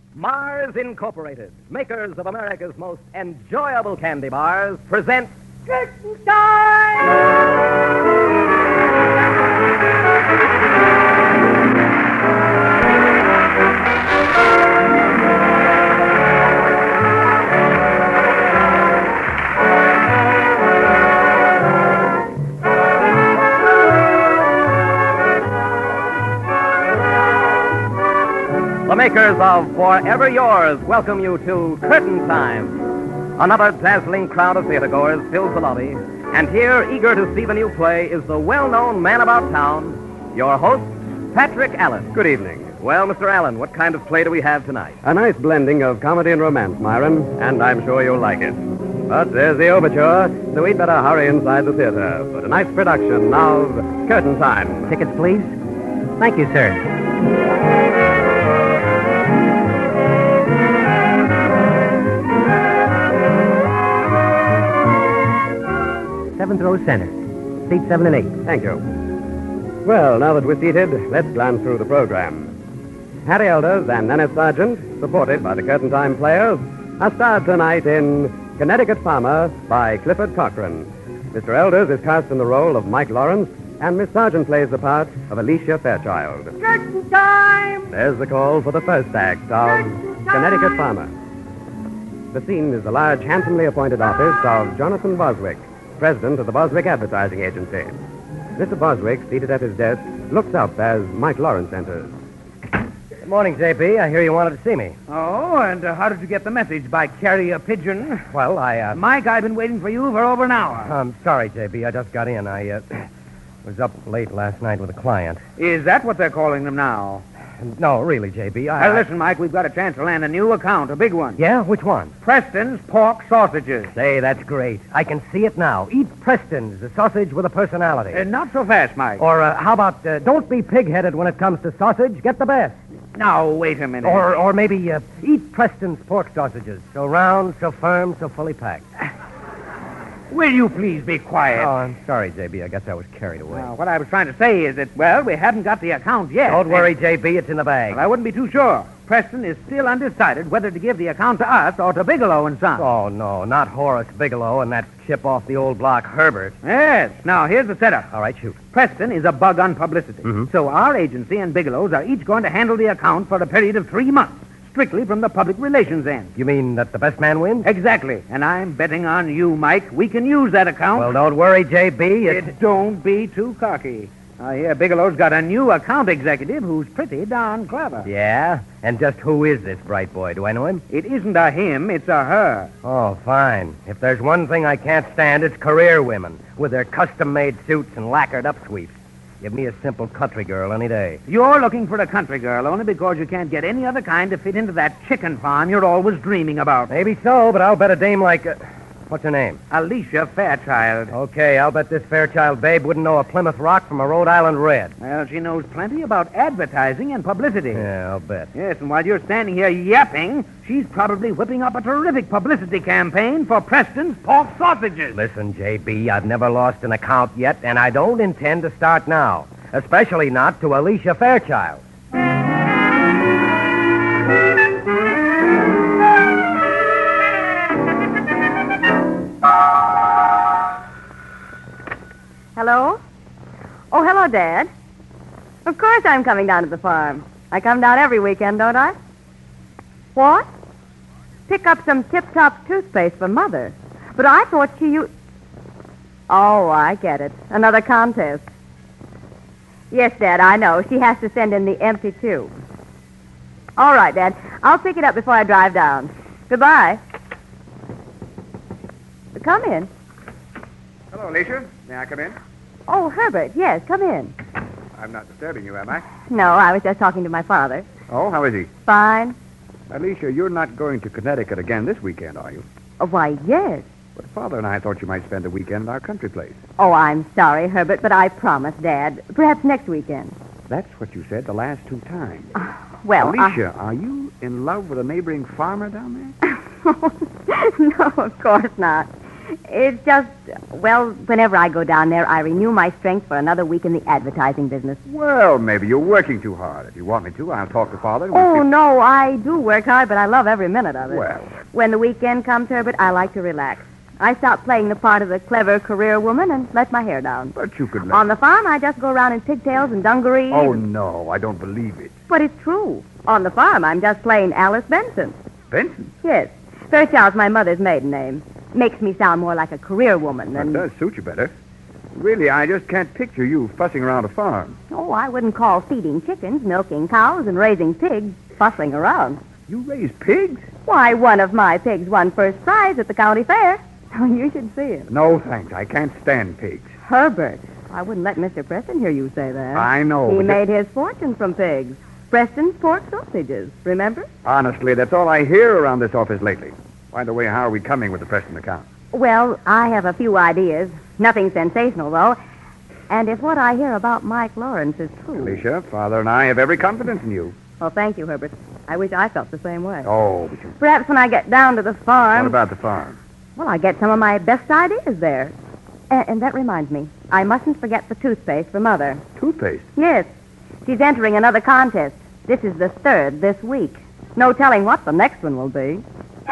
Mars Incorporated, makers of America's most enjoyable candy bars, present Curtain The makers of Forever Yours welcome you to Curtain Time. Another dazzling crowd of theatergoers fills the lobby, and here, eager to see the new play, is the well-known man about town, your host, Patrick Allen. Good evening. Well, Mr. Allen, what kind of play do we have tonight? A nice blending of comedy and romance, Myron, and I'm sure you'll like it. But there's the overture, so we'd better hurry inside the theater for tonight's production of Curtain Time. Tickets, please. Thank you, sir. Seventh row center. Seats 7 and 8. Thank you. Well, now that we're seated, let's glance through the program. Harry Elders and Nanette Sargent, supported by the Curtain Time players, are starred tonight in Connecticut Farmer by Clifford Cochran. Mr. Elders is cast in the role of Mike Lawrence, and Miss Sargent plays the part of Alicia Fairchild. Curtain time! There's the call for the first act of Connecticut Farmer. The scene is the large, handsomely appointed office of Jonathan Boswick, president of the Boswick Advertising Agency. Mr. Boswick, seated at his desk, looks up as Mike Lawrence enters. Good morning, J.B. I hear you wanted to see me. Oh, and how did you get the message? By carrier pigeon? Well, Mike, I've been waiting for you for over an hour. I'm sorry, J.B. I just got in. I was up late last night with a client. Is that what they're calling them now? No, really, J.B. Listen, Mike, we've got a chance to land a new account, a big one. Yeah? Which one? Preston's Pork Sausages. Say, that's great. I can see it now. Eat Preston's, the sausage with a personality. Not so fast, Mike. Or how about, don't be pig-headed when it comes to sausage. Get the best. Now, wait a minute. Or maybe eat Preston's pork sausages. So round, so firm, so fully packed. Will you please be quiet? Oh, I'm sorry, J.B. I guess I was carried away. What I was trying to say is that, well, we haven't got the account yet. Don't worry, J.B. It's in the bag. Well, I wouldn't be too sure. Preston is still undecided whether to give the account to us or to Bigelow and Son. Oh, no, not Horace Bigelow and that chip off the old block, Herbert. Yes. Now, here's the setup. All right, shoot. Preston is a bug on publicity. Mm-hmm. So our agency and Bigelow's are each going to handle the account for a period of 3 months, strictly from the public relations end. You mean that the best man wins? Exactly. And I'm betting on you, Mike. We can use that account. Well, don't worry, J.B. Don't be too cocky. I hear Bigelow's got a new account executive who's pretty darn clever. Yeah? And just who is this bright boy? Do I know him? It isn't a him, it's a her. Oh, fine. If there's one thing I can't stand, it's career women with their custom-made suits and lacquered upsweeps. Give me a simple country girl any day. You're looking for a country girl only because you can't get any other kind to fit into that chicken farm you're always dreaming about. Maybe so, but I'll bet a dame like... what's her name? Alicia Fairchild. Okay, I'll bet this Fairchild babe wouldn't know a Plymouth Rock from a Rhode Island Red. Well, she knows plenty about advertising and publicity. Yeah, I'll bet. Yes, and while you're standing here yapping, she's probably whipping up a terrific publicity campaign for Preston's Pork Sausages. Listen, J.B., I've never lost an account yet, and I don't intend to start now. Especially not to Alicia Fairchild. Hello? Oh, hello, Dad. Of course I'm coming down to the farm. I come down every weekend, don't I? What? Pick up some Tip-Top toothpaste for Mother. But I thought she used... Oh, I get it. Another contest. Yes, Dad, I know. She has to send in the empty tube. All right, Dad. I'll pick it up before I drive down. Goodbye. Come in. Hello, Alicia. May I come in? Oh, Herbert, yes, come in. I'm not disturbing you, am I? No, I was just talking to my father. Oh, how is he? Fine. Alicia, you're not going to Connecticut again this weekend, are you? Oh, why, yes. But Father and I thought you might spend a weekend at our country place. Oh, I'm sorry, Herbert, but I promised, Dad. Perhaps next weekend. That's what you said the last 2 times. Well, Alicia, are you in love with a neighboring farmer down there? No, of course not. It's just, well, whenever I go down there, I renew my strength for another week in the advertising business. Well, maybe you're working too hard. If you want me to, I'll talk to Father. and we'll Oh, see- no, I do work hard, but I love every minute of it. Well, When the weekend comes, Herbert, I like to relax. I stop playing the part of the clever career woman and let my hair down. but you could let... On the farm, I just go around in pigtails and dungarees. Oh, no, I don't believe it. But it's true. On the farm, I'm just plain Alice Benson. Benson? Yes. Fairchild's my mother's maiden name. Makes me sound more like a career woman That than... does suit you better. Really, I just can't picture you fussing around a farm. Oh, I wouldn't call feeding chickens, milking cows, and raising pigs fussing around. You raise pigs? Why, one of my pigs won first prize at the county fair. Oh, you should see him. No, thanks. I can't stand pigs. Herbert, I wouldn't let Mr. Preston hear you say that. I know. He but made his fortune from pigs. Preston's pork sausages, remember? honestly, that's all I hear around this office lately. By the way, how are we coming with the Preston account? Well, I have a few ideas. Nothing sensational, though. And if what I hear about Mike Lawrence is true... Alicia, Father and I have every confidence in you. Well, thank you, Herbert. I wish I felt the same way. Oh, but you... Perhaps when I get down to the farm... What about the farm? Well, I get some of my best ideas there. And that reminds me, I mustn't forget the toothpaste for Mother. Toothpaste? Yes, she's entering another contest. This is the third this week. No telling what the next one will be.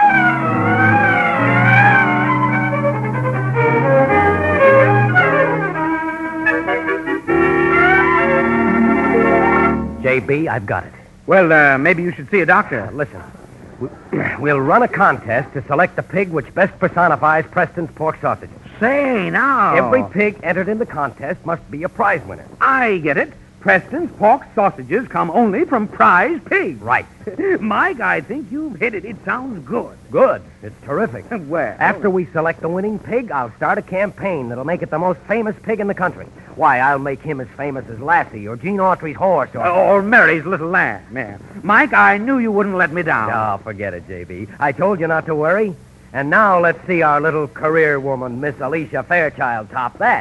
JB, I've got it. Well, maybe you should see a doctor. Listen, we'll run a contest to select the pig which best personifies Preston's pork sausages. Say, now. Every pig entered in the contest must be a prize winner. I get it. Preston's pork sausages come only from prize pigs. Right. Mike, I think you've hit it. It sounds good. Good. It's terrific. Well. After we select the winning pig, I'll start a campaign that'll make it the most famous pig in the country. Why, I'll make him as famous as Lassie or Gene Autry's horse Or Mary's little lamb. Yeah. Mike, I knew you wouldn't let me down. Oh, forget it, JB. I told you not to worry. And now let's see our little career woman, Miss Alicia Fairchild, top that.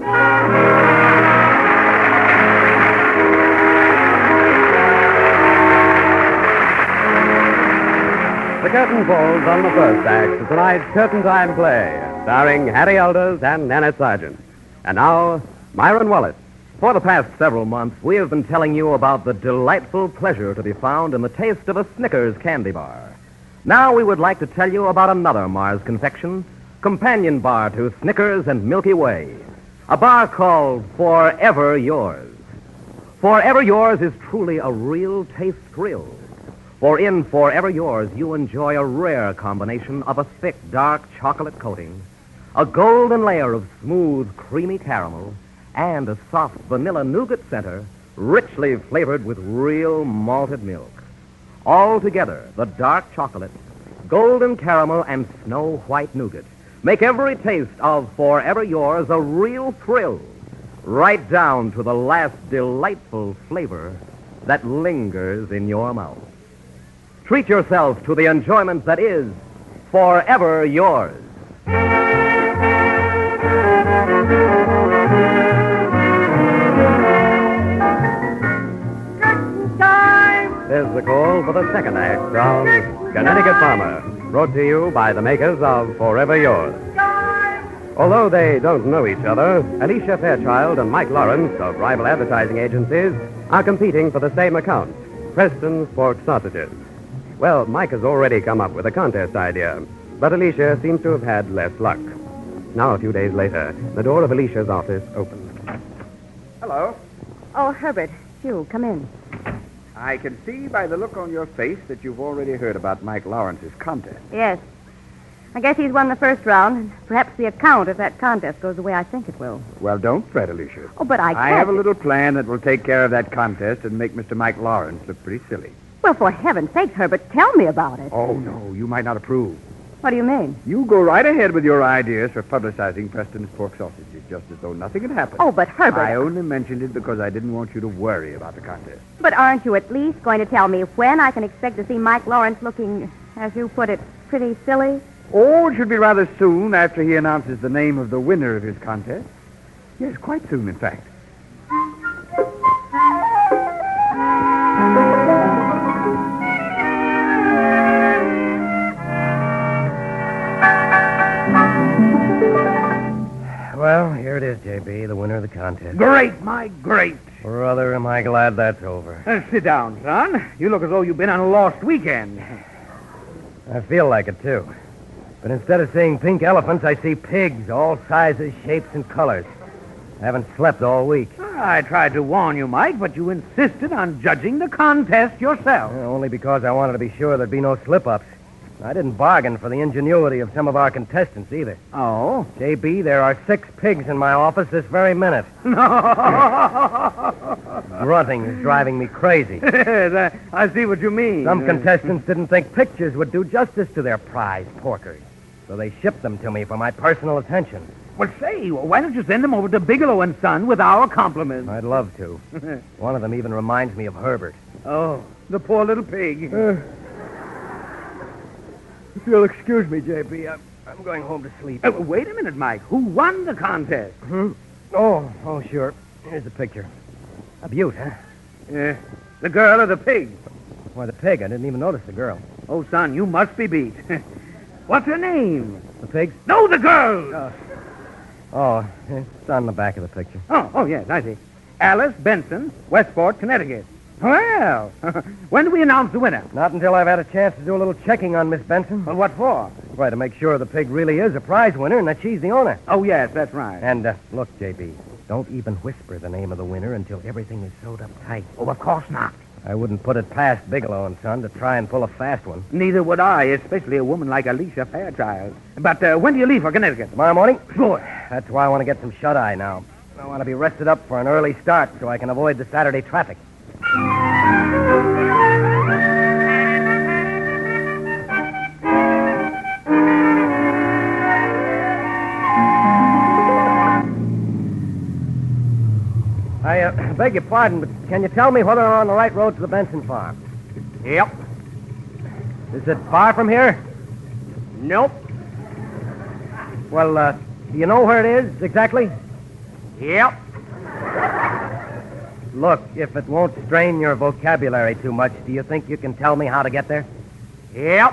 The curtain falls on the first act of tonight's Curtain Time play, starring Harry Elders and Nanette Sargent. And now, Myron Wallace. For the past several months, we have been telling you about the delightful pleasure to be found in the taste of a Snickers candy bar. Now we would like to tell you about another Mars confection, companion bar to Snickers and Milky Way. A bar called Forever Yours. Forever Yours is truly a real taste thrill. For in Forever Yours, you enjoy a rare combination of a thick, dark chocolate coating, a golden layer of smooth, creamy caramel, and a soft vanilla nougat center, richly flavored with real malted milk. All together, the dark chocolate, golden caramel, and snow white nougat make every taste of Forever Yours a real thrill, right down to the last delightful flavor that lingers in your mouth. Treat yourself to the enjoyment that is Forever Yours. Here's the call for the second act of Connecticut Farmer, brought to you by the makers of Forever Yours. Although they don't know each other, Alicia Fairchild and Mike Lawrence of rival advertising agencies are competing for the same account, Preston's Pork Sausages. Well, Mike has already come up with a contest idea, but Alicia seems to have had less luck. Now, a few days later, the door of Alicia's office opens. Hello. Oh, Herbert, you, come in. I can see by the look on your face that you've already heard about Mike Lawrence's contest. Yes. I guess he's won the first round, and perhaps the account if that contest goes the way I think it will. Well, don't fret, Alicia. Oh, but I can't. I have a little plan that will take care of that contest and make Mr. Mike Lawrence look pretty silly. Well, for heaven's sake, Herbert, tell me about it. Oh, no, you might not approve. What do you mean? You go right ahead with your ideas for publicizing Preston's pork sausages, just as though nothing had happened. Oh, but Herbert... I only mentioned it because I didn't want you to worry about the contest. But aren't you at least going to tell me when I can expect to see Mike Lawrence looking, as you put it, pretty silly? Oh, it should be rather soon after he announces the name of the winner of his contest. Yes, quite soon, in fact. contest. Great, my great. Brother, am I glad that's over. Sit down, son. You look as though you've been on a lost weekend. I feel like it, too. But instead of seeing pink elephants, I see pigs, all sizes, shapes, and colors. I haven't slept all week. I tried to warn you, Mike, but you insisted on judging the contest yourself. Only because I wanted to be sure there'd be no slip-ups. I didn't bargain for the ingenuity of some of our contestants either. Oh? J.B., there are 6 pigs in my office this very minute. Grunting is driving me crazy. I see what you mean. Some contestants didn't think pictures would do justice to their prize porkers, so they shipped them to me for my personal attention. Well, say, why don't you send them over to Bigelow and Son with our compliments? I'd love to. One of them even reminds me of Herbert. Oh, the poor little pig. If you'll excuse me, J.B., I'm going home to sleep. Wait a minute, Mike. Who won the contest? Oh, sure. Here's the picture. A beaut, huh? The girl or the pig? Why, the pig. I didn't even notice the girl. Oh, son, you must be beat. What's her name? The pig? No, the girl! It's on the back of the picture. Oh, yes, I see. Alice Benson, Westport, Connecticut. Well, when do we announce the winner? Not until I've had a chance to do a little checking on Miss Benson. Well, what for? Why, to make sure the pig really is a prize winner and that she's the owner. Oh, yes, that's right. And, look, J.B., don't even whisper the name of the winner until everything is sewed up tight. Oh, of course not. I wouldn't put it past Bigelow and Son to try and pull a fast one. Neither would I, especially a woman like Alicia Fairchild. But when do you leave for Connecticut? Tomorrow morning? Good. That's why I want to get some shut-eye now. I want to be rested up for an early start so I can avoid the Saturday traffic. I beg your pardon, but can you tell me whether we're on the right road to the Benson farm? Yep. Is it far from here? Nope. Well, do you know where it is exactly? Yep. Look, if it won't strain your vocabulary too much, do you think you can tell me how to get there? Yep.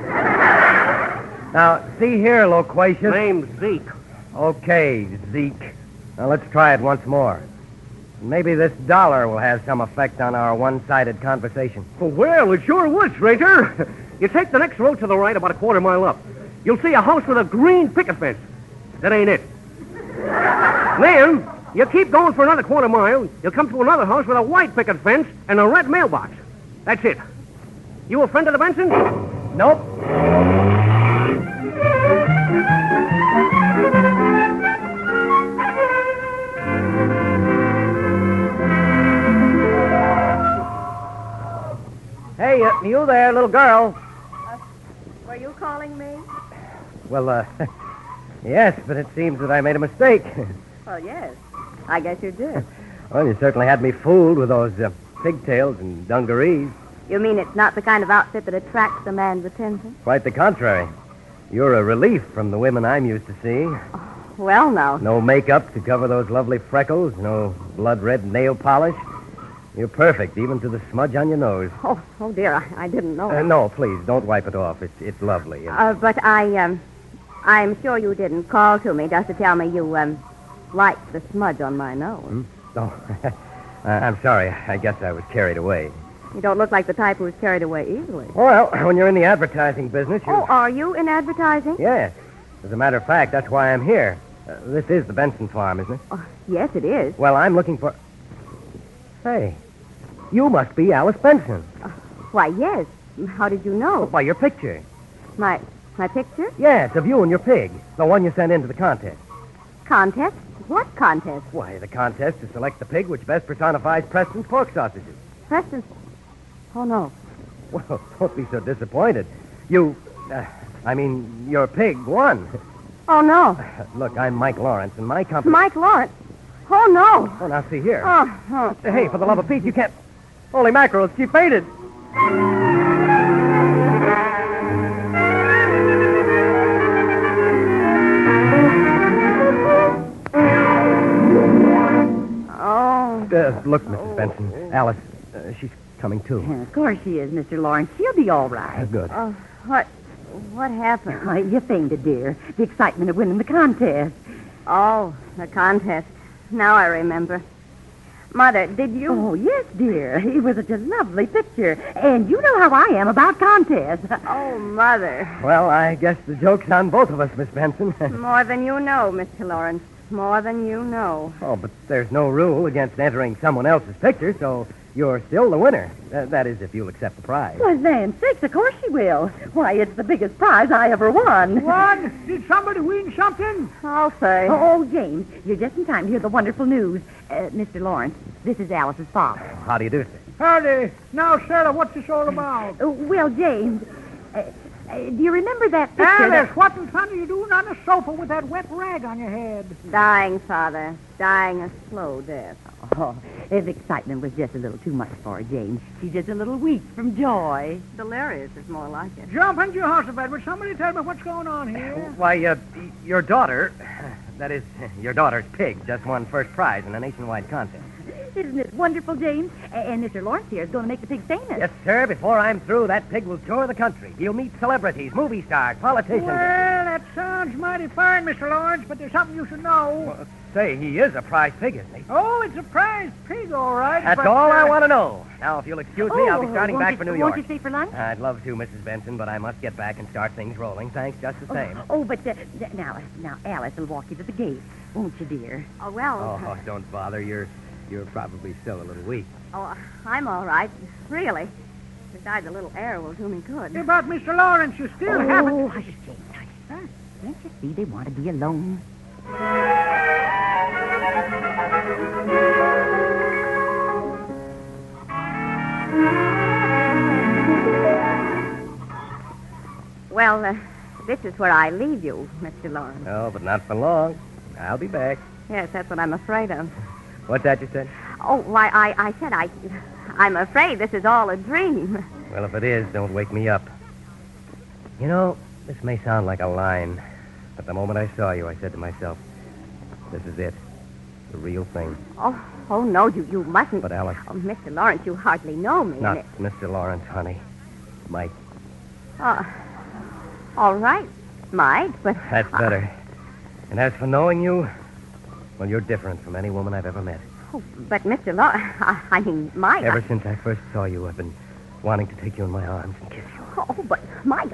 Now, see here, loquacious. Name's Zeke. Okay, Zeke. Now, let's try it once more. Maybe this dollar will have some effect on our one-sided conversation. Well, it sure would, stranger. You take the next road to the right about a quarter mile up. You'll see a house with a green picket fence. That ain't it. Then, you keep going for another quarter mile, you'll come to another house with a white picket fence and a red mailbox. That's it. You a friend of the Bensons? Nope. Hey, you there, little girl. Were you calling me? Well, yes, but it seems that I made a mistake. Well, yes. I guess you did. Well, you certainly had me fooled with those pigtails and dungarees. You mean it's not the kind of outfit that attracts a man's attention? Quite the contrary. You're a relief from the women I'm used to seeing. Well, now. No makeup to cover those lovely freckles, no blood-red nail polish. You're perfect, even to the smudge on your nose. Oh dear, I didn't know. No, please, don't wipe it off. It's lovely. But I'm sure you didn't call to me just to tell me you, liked the smudge on my nose. Oh, I'm sorry. I guess I was carried away. You don't look like the type who's carried away easily. Well, when you're in the advertising business, you... Oh, are you in advertising? Yes. As a matter of fact, that's why I'm here. This is the Benson farm, isn't it? Oh, yes, it is. Well, I'm looking for... Hey, you must be Alice Benson. Why, yes. How did you know? By your picture. My picture? Yes, of you and your pig. The one you sent into the contest. Contest? What contest? Why, the contest to select the pig which best personifies Preston's pork sausages. Preston. Oh, no. Well, don't be so disappointed. Your pig won. Oh, no. Look, I'm Mike Lawrence, and my company... Mike Lawrence? Oh, no. Oh, now, see here. Oh. Hey, for the love of Pete, you can't... Holy mackerel, she fainted. Oh. Look, Mrs. Benson, Alice, she's coming too. Of course she is, Mr. Lawrence. She'll be all right. Good. What happened? You fainted, dear. The excitement of winning the contest. Oh, the contest. now I remember. Mother, did you... Oh, yes, dear. It was such a lovely picture. And you know how I am about contests. Oh, Mother. Well, I guess the joke's on both of us, Miss Benson. More than you know, Mr. Lawrence. More than you know. Oh, but there's no rule against entering someone else's picture, so you're still the winner. That is, if you'll accept the prize. Why, land sakes, of course she will. Why, it's the biggest prize I ever won. What? Did somebody win something? I'll say. Oh, James, you're just in time to hear the wonderful news. Mr. Lawrence, this is Alice's father. How do you do, sir? Howdy. Now, Sarah, what's this all about? Well, James, do you remember that picture? Alice, what in fun are you doing on the sofa with that wet rag on your head? Dying, Father. Dying a slow death. Oh, his excitement was just a little too much for her, James. She's just a little weak from joy. Delirious is more like it. Jump into your house, Edward. Somebody tell me what's going on here. Why, your daughter, that is, your daughter's pig, just won first prize in a nationwide contest. Isn't it wonderful, James? And Mr. Lawrence here is going to make the pig famous. Yes, sir. Before I'm through, that pig will tour the country. He'll meet celebrities, movie stars, politicians. Well, that sounds mighty fine, Mr. Lawrence, but there's something you should know. Well, say, he is a prize pig, isn't he? Oh, it's a prize pig, all right. That's but, all I want to know. Now, if you'll excuse me, I'll be starting won't back you- for New York. Won't you stay for lunch? I'd love to, Mrs. Benson, but I must get back and start things rolling. Thanks, just the same. But now Alice will walk you to the gate, won't you, dear? Oh, well. Oh, don't bother. You're probably still a little weak. Oh, I'm all right. Really. Besides, a little air will do me good. But, Mr. Lawrence, you still haven't... Oh, hush, James, hush. Huh? Can't you see they want to be alone? Well, this is where I leave you, Mr. Lawrence. Oh, but not for long. I'll be back. Yes, that's what I'm afraid of. What's that you said? Oh, why, I said I'm afraid this is all a dream. Well, if it is, don't wake me up. You know, this may sound like a line, but the moment I saw you, I said to myself, this is it. The real thing. Oh, no, you mustn't. But, Alice. Oh, Mr. Lawrence, you hardly know me. Not Mr. Lawrence, honey. Mike. All right, Mike, but... That's better. And as for knowing you, well, you're different from any woman I've ever met. Oh, but Mr. Lawrence, I mean, Mike... Ever since I first saw you, I've been wanting to take you in my arms and kiss you. Oh, but Mike...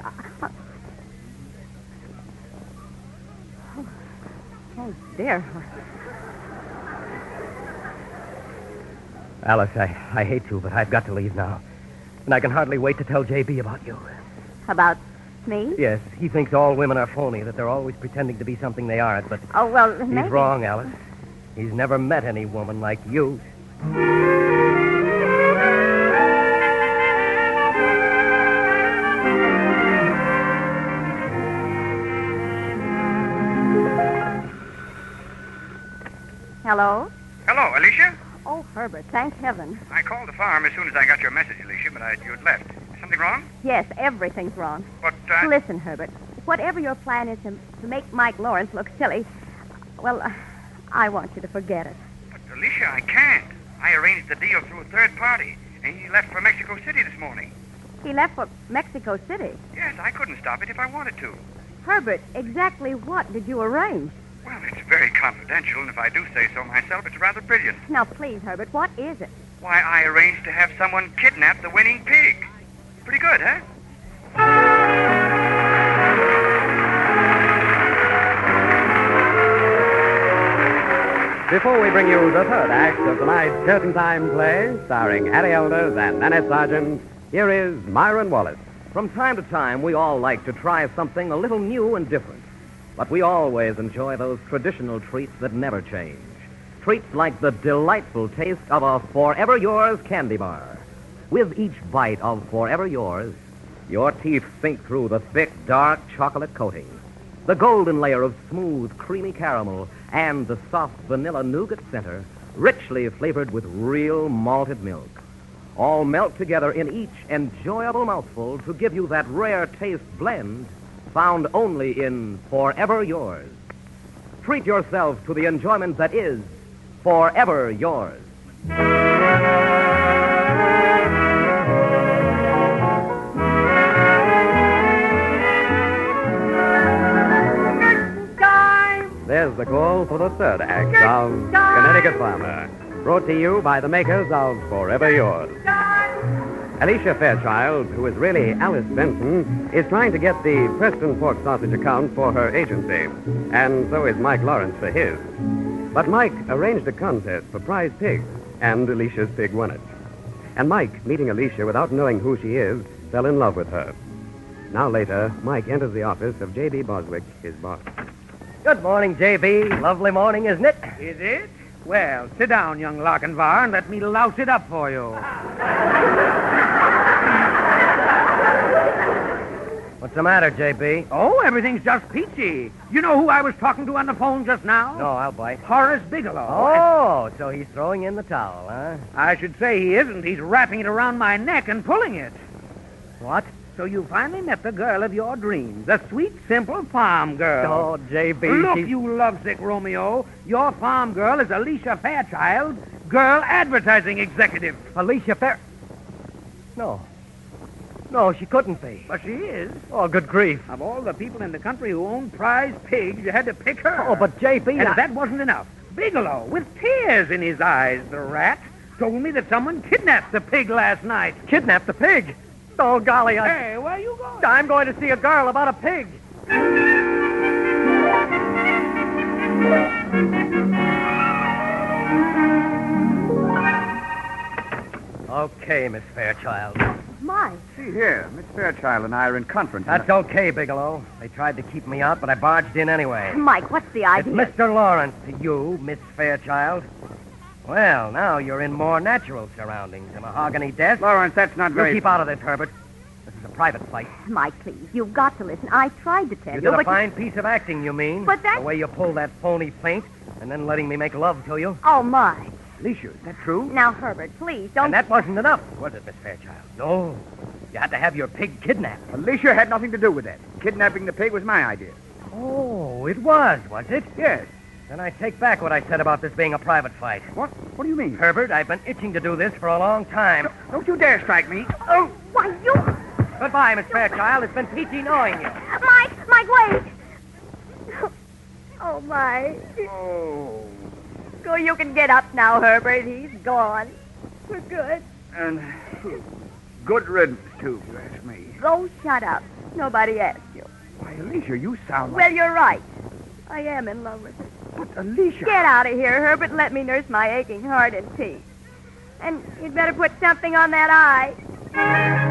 Oh, dear. Alice, I hate to, but I've got to leave now. And I can hardly wait to tell J.B. about you. About me? Yes, he thinks all women are phony, that they're always pretending to be something they aren't, but Oh, well, he's maybe... wrong, Alice. He's never met any woman like you. Hello? Hello, Alicia? Oh, Herbert, thank heaven. I called the farm as soon as I got your message, Alicia, but you had left. Is something wrong? Yes, everything's wrong. But, Listen, Herbert, whatever your plan is to make Mike Lawrence look silly, well, I want you to forget it. But, Alicia, I can't. I arranged the deal through a third party, and he left for Mexico City this morning. He left for Mexico City. Yes, I couldn't stop it if I wanted to. Herbert, exactly what did you arrange? Well, it's very confidential, and if I do say so myself, it's rather brilliant. Now, please, Herbert, what is it? Why, I arranged to have someone kidnap the winning pig. Pretty good, huh? Before we bring you the third act of tonight's Curtain Time play, starring Harry Elders and Nanette Sargent, here is Myron Wallace. From time to time, we all like to try something a little new and different. But we always enjoy those traditional treats that never change. Treats like the delightful taste of a Forever Yours candy bar. With each bite of Forever Yours, your teeth sink through the thick, dark chocolate coating, the golden layer of smooth, creamy caramel, and the soft vanilla nougat center, richly flavored with real malted milk. All melt together in each enjoyable mouthful to give you that rare taste blend found only in Forever Yours. Treat yourself to the enjoyment that is Forever Yours. There's the call. for the third act of Connecticut Farmer, brought to you by the makers of Forever Yours. Alicia Fairchild, who is really Alice Benson, is trying to get the Preston pork sausage account for her agency, and so is Mike Lawrence for his. But Mike arranged a contest for prize pigs, and Alicia's pig won it. And Mike, meeting Alicia without knowing who she is, fell in love with her. Now later, Mike enters the office of J.B. Boswick, his boss. Good morning, J.B. Lovely morning, isn't it? Is it? Well, sit down, young Lochinvar, and let me louse it up for you. What's the matter, J.B.? Oh, everything's just peachy. You know who I was talking to on the phone just now? No, I'll bite. Horace Bigelow. Oh, so he's throwing in the towel, huh? I should say he isn't. He's wrapping it around my neck and pulling it. What? So you finally met the girl of your dreams, the sweet, simple farm girl. Oh, J.B. Look, she's- you lovesick Romeo. Your farm girl is Alicia Fairchild, girl advertising executive. Alicia Fair... No. No, she couldn't be. But she is. Oh, good grief. Of all the people in the country who own prize pigs, you had to pick her. Oh, but J.B. And if that wasn't enough, Bigelow, with tears in his eyes, the rat, told me that someone kidnapped the pig last night. Kidnapped the pig. Oh, golly, Hey, where you going? I'm going to see a girl about a pig. Okay, Miss Fairchild. Mike. See here, Miss Fairchild and I are in conference. That's okay, Bigelow. They tried to keep me out, but I barged in anyway. Mike, what's the It's idea? Mr. Lawrence to you, Miss Fairchild. Well, now you're in more natural surroundings. A mahogany desk. Lawrence, that's not You very... keep out of this, Herbert. This is a private fight. Mike, please, you've got to listen. I tried to tell You you, did a but fine piece of acting, you mean? But that- The way you pulled that phony faint and then letting me make love to you. Oh, Mike. Alicia, is that true? Now, Herbert, please, don't... And that wasn't enough, was it, Miss Fairchild? No. You had to have your pig kidnapped. Alicia had nothing to do with that. Kidnapping the pig was my idea. Oh, it was it? Yes. Then I take back what I said about this being a private fight. What? What do you mean? Herbert, I've been itching to do this for a long time. Don't you dare strike me. Oh, why, you... Goodbye, Miss Fairchild. It's been peachy knowing you. Mike, wait. Oh, Mike. Oh. Go, you can get up now, Herbert. He's gone. For good. And good riddance, too, if you ask me. Go shut up. Nobody asked you. Why, Alicia, you sound like... Well, you're right. I am in love with her. But, Alicia... Get out of here, Herbert. Let me nurse my aching heart in peace. And you'd better put something on that eye.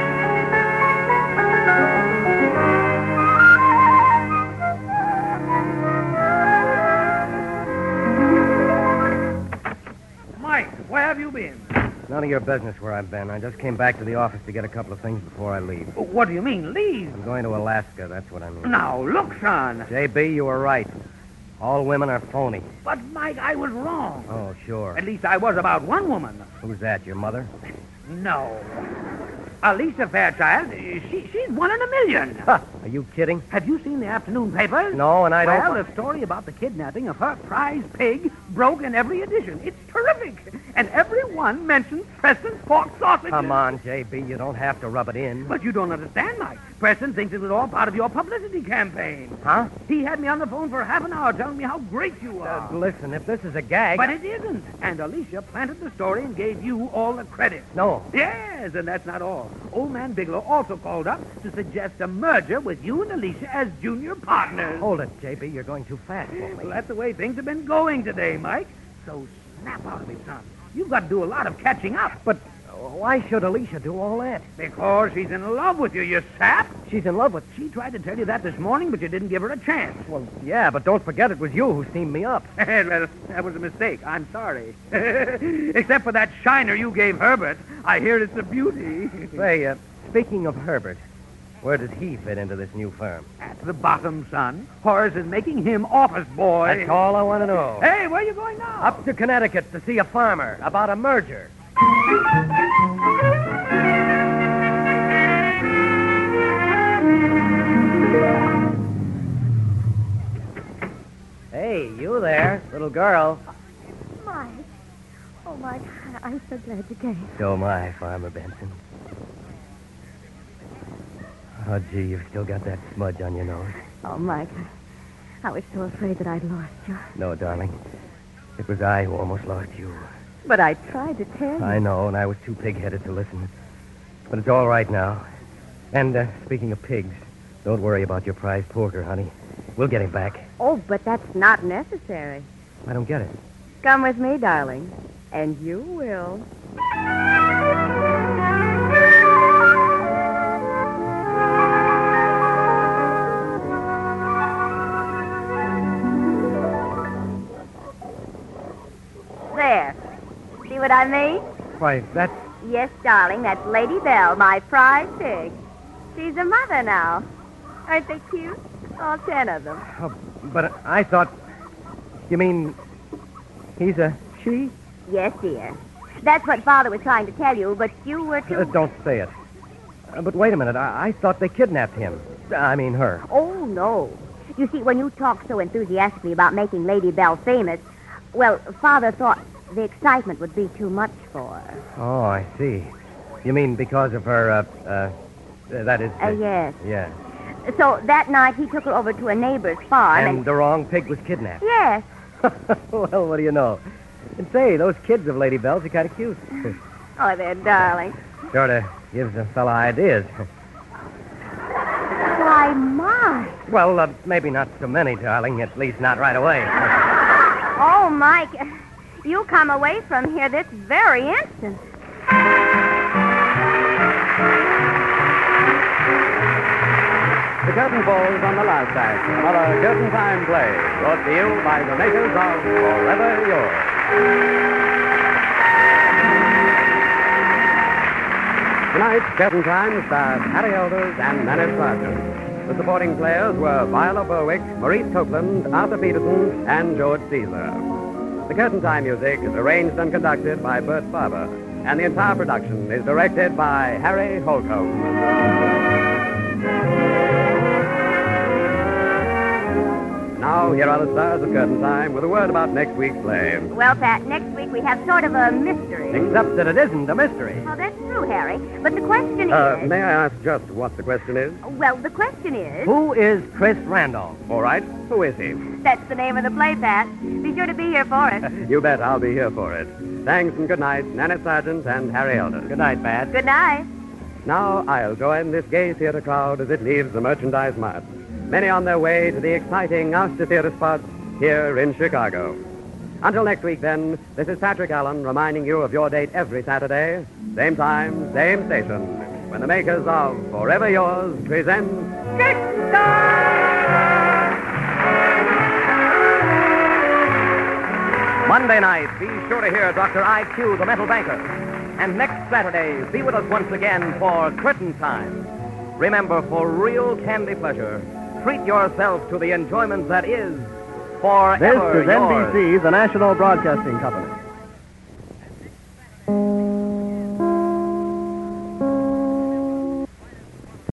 Mike, where have you been? None of your business where I've been. I just came back to the office to get a couple of things before I leave. What do you mean, leave? I'm going to Alaska, that's what I mean. Now, look, son. J.B., you were right. All women are phony. But, Mike, I was wrong. Oh, sure. At least I was about one woman. Who's that, your mother? No. Alicia Fairchild, she's 1 in a million. Huh, are you kidding? Have you seen the afternoon papers? No, and I don't... Well, the story about the kidnapping of her prize pig broke in every edition. It's terrific. And every one mentions Preston's pork sausages. Come on, J.B., you don't have to rub it in. But you don't understand, Mike. Preston thinks it was all part of your publicity campaign. Huh? He had me on the phone for half an hour telling me how great you are. Listen, if this is a gag... But it isn't. And Alicia planted the story and gave you all the credit. No. Yes, and that's not all. Old man Bigelow also called up to suggest a merger with you and Alicia as junior partners. Hold it, J.B., you're going too fast for me. Well, that's the way things have been going today, Mike. So snap out of it, son. You've got to do a lot of catching up. But why should Alicia do all that? Because she's in love with you, you sap. She's in love with... She tried to tell you that this morning, but you didn't give her a chance. Well, yeah, but don't forget it was you who steamed me up. Well, that was a mistake. I'm sorry. Except for that shiner you gave Herbert. I hear it's a beauty. Say, speaking of Herbert, where does he fit into this new firm? At the bottom, son. Horace is making him office boy. That's all I want to know. Hey, where are you going now? Up to Connecticut to see a farmer about a merger. Hey, you there, little girl. Mike. Oh, Mike, I'm so glad you came. So am I, Farmer Benson. Oh, gee, you've still got that smudge on your nose. Oh, Mike, I was so afraid that I'd lost you. No, darling. It was I who almost lost you. But I tried to tell you. I know, and I was too pig-headed to listen. But it's all right now. And speaking of pigs, don't worry about your prize porker, honey. We'll get him back. Oh, but that's not necessary. I don't get it. Come with me, darling, and you will. There. See what I mean? Why, that's... Yes, darling, that's Lady Belle, my prize pig. She's a mother now. Aren't they cute? All 10 of them. Oh, but I thought... You mean... He's a she? Yes, dear. That's what Father was trying to tell you, but you were too... Don't say it. But wait a minute. I thought they kidnapped him. I mean, her. Oh, no. You see, when you talk so enthusiastically about making Lady Belle famous, well, Father thought the excitement would be too much for her. Oh, I see. You mean because of her, that is... Yes. Yeah. So that night he took her over to a neighbor's farm And the wrong pig was kidnapped. Yes. Well, what do you know? And say, those kids of Lady Belle's are kind of cute. Oh, they're darling. Sort of gives a fella ideas. Why, my. Well, maybe not so many, darling. At least not right away. Oh, Mike, you come away from here this very instant. The curtain falls on the last act of another Curtain Time play, brought to you by the makers of Forever Yours. Tonight's Curtain Time starred Harry Elders and Nanette Sargent. The supporting players were Viola Berwick, Maurice Copeland, Arthur Peterson, and George Caesar. The Curtain Time music is arranged and conducted by Bert Farber, and the entire production is directed by Harry Holcomb. Now, here are the stars of Curtain Time with a word about next week's play. Well, Pat, next week we have sort of a mystery. Except that it isn't a mystery. Oh, that's true, Harry. But the question is... May I ask just what the question is? Well, the question is... Who is Chris Randolph? All right. Who is he? That's the name of the play, Pat. Be sure to be here for it. You bet I'll be here for it. Thanks and good night, Nanette Sargent and Harry Elders. Good night, Pat. Good night. Now I'll join this gay theater crowd as it leaves the Merchandise Mart. Many on their way to the exciting Astor Theater spots here in Chicago. Until next week, then, this is Patrick Allen reminding you of your date every Saturday, same time, same station, when the makers of Forever Yours present Monday night, be sure to hear Dr. I.Q., the mental banker. And next Saturday, be with us once again for Curtain Time. Remember, for real candy pleasure, treat yourself to the enjoyment that is forever This is yours. NBC, the national broadcasting company.